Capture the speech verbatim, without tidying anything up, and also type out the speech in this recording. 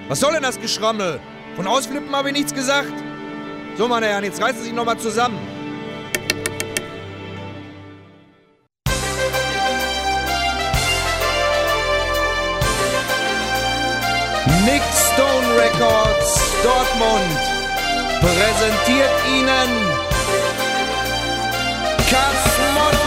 Was soll denn das Geschrammel? Von Ausflippen habe ich nichts gesagt. So, meine Herren, jetzt reißen Sie sich noch mal zusammen. Nick Stone Records Dortmund präsentiert Ihnen Kass Motte.